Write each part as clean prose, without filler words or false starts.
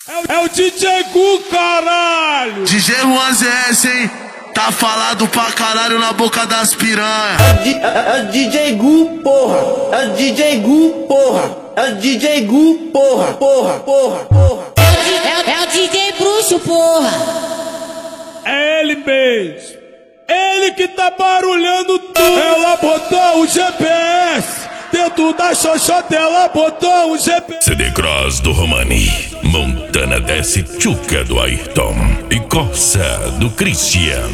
É o DJ Gu, caralho! DJ Juan ZS, hein? Tá falado pra caralho na boca das piranha. É o DJ Gu, porra! É o DJ Gu, porra! É o DJ Gu, porra! É o DJ Bruxo, porra! É ele mesmo! Ele que tá barulhando tudo! Ela botou o GPS! Dentro da xoxota ela botou o GPS! CD Cross do Romani, Montana desce Tchuca do Ayrton e Corsa do Christian.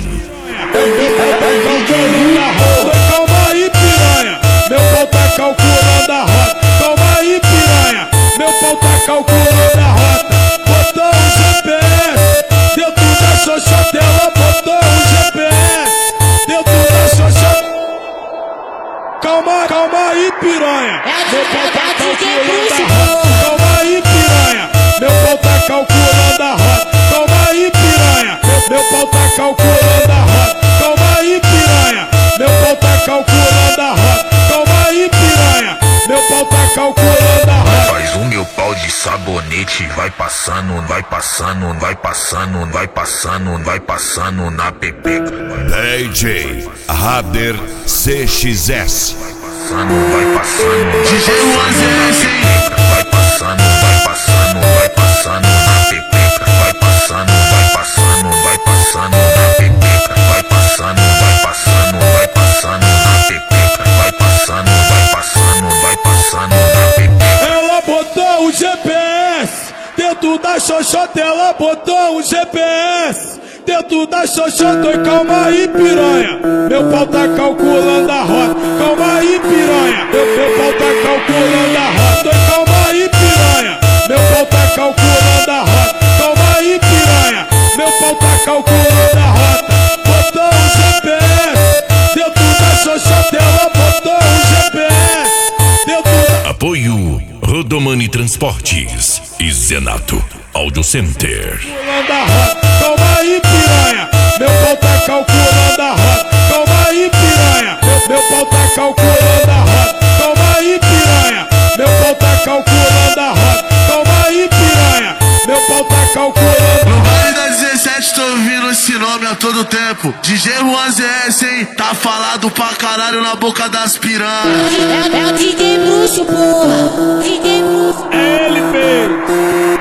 Calma aí, piranha, meu pau tá calculando a rota. Calma aí, piranha, meu pau tá calculando a rota. Botou o GPS dentro da xoxota ela botou o GPS dentro da xoxota. Calma aí, piranha, meu pau tá calculando a rota. Calma aí, piranha, meu pau tá calculando a rota. Calma aí, piranha, meu pau tá calculando a rota. Calma aí, piranha, meu pau tá calculando a rota. Calma aí, piranha, meu pau tá calculando a rota. Faz o meu pau de sabonete, vai passando, vai passando, vai passando, vai passando, vai passando na pepeca. DJ Rader CXS. Vai passando, DJ Juan ZS, hein? vai passando, vai passando, vai passando na pepeca. Vai passando, vai passando, vai passando na pepeca. Vai passando, vai passando, vai passando na pepeca. Vai passando, vai passando, vai passando na pepeca. Ela botou o GPS dentro da xoxota, ela botou o GPS dentro da xoxota. Oi, calma aí, piranha, meu pau tá calculando a rota. Calma aí, piranha, meu pau tá calculando a rota. Oi, calma aí, piranha, meu pau tá calculando a rota. Calma aí, piranha, meu pau tá calculando a rota. Botou o GPS dentro da xoxota, ela botou o GPS dentro da... Apoio Rodomani Transportes e Zenato Audio Center. Calma aí, piranha, meu pau tá calculando a rota. Calma aí, piranha, meu pau tá calculando a rota. Calma aí, piranha, meu pau tá calculando a rota. Calma aí, piranha, meu pau tá calculando. No baile da 17 tô ouvindo esse nome a todo tempo. DJ Juan ZS, hein? Tá falado pra caralho na boca das piranha. É o DJ Bruxo, porra! DJ Bruxo! É ele mesmo!